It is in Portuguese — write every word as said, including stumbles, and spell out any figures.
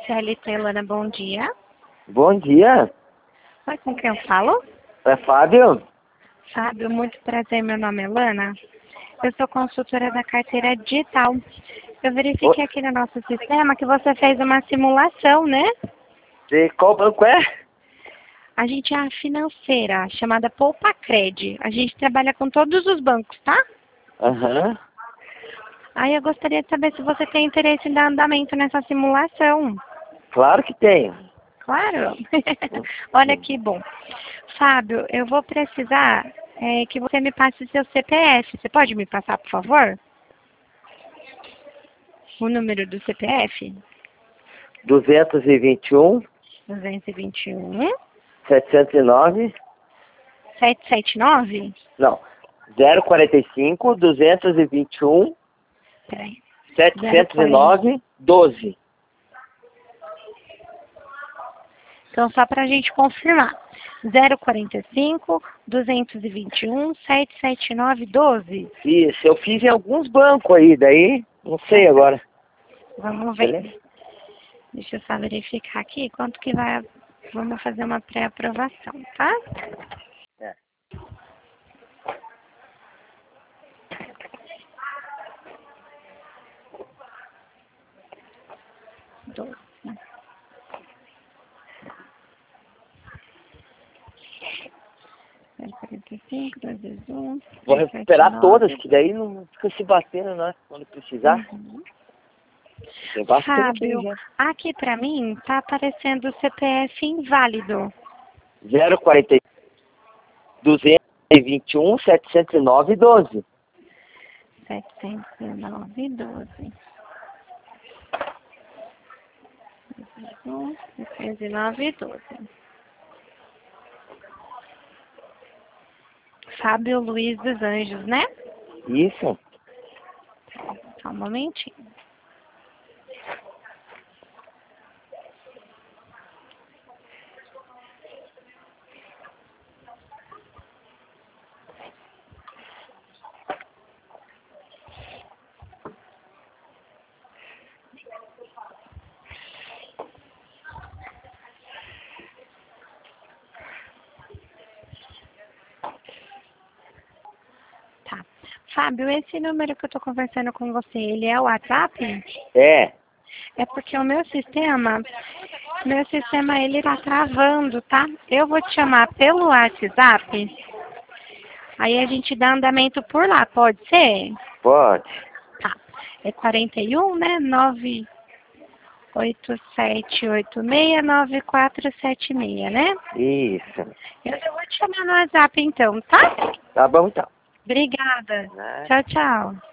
C L T, Lana, bom dia. Bom dia, Oi, com quem eu falo? é Fábio? Fábio, muito prazer, meu nome é Lana. Eu sou consultora da carteira digital. Eu verifiquei aqui no nosso sistema que você fez uma simulação, né? De qual banco é? A gente é a financeira, chamada Poupacred. A gente trabalha com todos os bancos, tá? Aham. Aí eu gostaria de saber se você tem interesse em dar andamento nessa simulação. Claro que tenho. Claro. Olha que bom. Fábio, eu vou precisar é, que você me passe seu C P F. Você pode me passar, por favor? O número do C P F? duzentos e vinte e um, duzentos e vinte e um, setecentos e nove, setecentos e setenta e nove? não, zero quarenta e cinco, duzentos e vinte e um, Peraí. setecentos e nove, doze. Então, só para a gente confirmar. zero quarenta e cinco, duzentos e vinte e um, setecentos e setenta e nove, doze. Isso, eu fiz em alguns bancos aí, daí, não sei agora. Vamos ver. Beleza? Deixa eu só verificar aqui quanto que vai... Vamos fazer uma pré-aprovação, tá? É. doze. zero quarenta e cinco, duzentos e um, Vou recuperar setecentos e setenta e nove. todas, que daí não fica se batendo, né? Quando precisar. Uhum. Tem bastante aí Fábio, já. aqui pra mim tá aparecendo o C P F inválido. zero quarenta e cinco, duzentos e vinte e um, setecentos e nove, doze. setecentos e nove, doze. setecentos e nove, doze. Fábio Luiz dos Anjos, né? Isso. Só um momentinho. Tá. Fábio, esse número que eu tô conversando com você, ele é o WhatsApp? É. É porque o meu sistema, meu sistema ele tá travando, tá? Eu vou te chamar pelo WhatsApp, aí a gente dá andamento por lá, pode ser? Pode. Tá. É quarenta e um, né? nove oito sete oito seis nove quatro sete seis, né? Isso. Eu já vou te chamar no WhatsApp então, tá? Tá bom então. Obrigada. Né? Tchau, tchau.